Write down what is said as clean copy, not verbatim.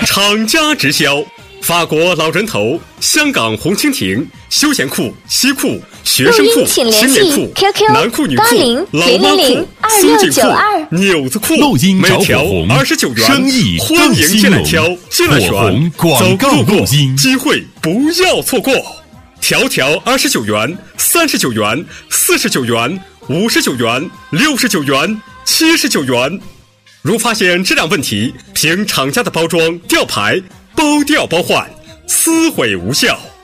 厂家直销。法国老人头、香港红蜻蜓、休闲裤、西裤、学生裤、青年裤、男裤、女裤、老妈裤、松紧裤、纽子裤，每条29元，欢迎进来挑，进来选，走路过，机会不要错过。条条29元、39元、49元、59元、69元、79元。如发现质量问题，凭厂家的包装吊牌，包调包换，撕毁无效。